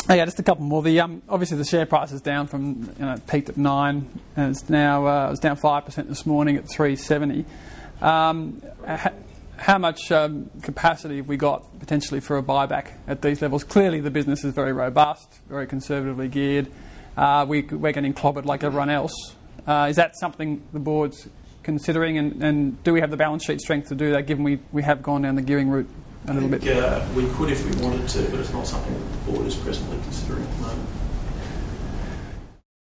Yeah, just a couple more. Obviously the share price is down from, peaked at 9 and it's now it was down 5% this morning at 370. How much capacity have we got potentially for a buyback at these levels? Clearly the business is very robust, very conservatively geared. We're getting clobbered like everyone else. Is that something the board's considering, and do we have the balance sheet strength to do that, given we have gone down the gearing route a little bit? We could if we wanted to, but it's not something the board is presently considering at the moment.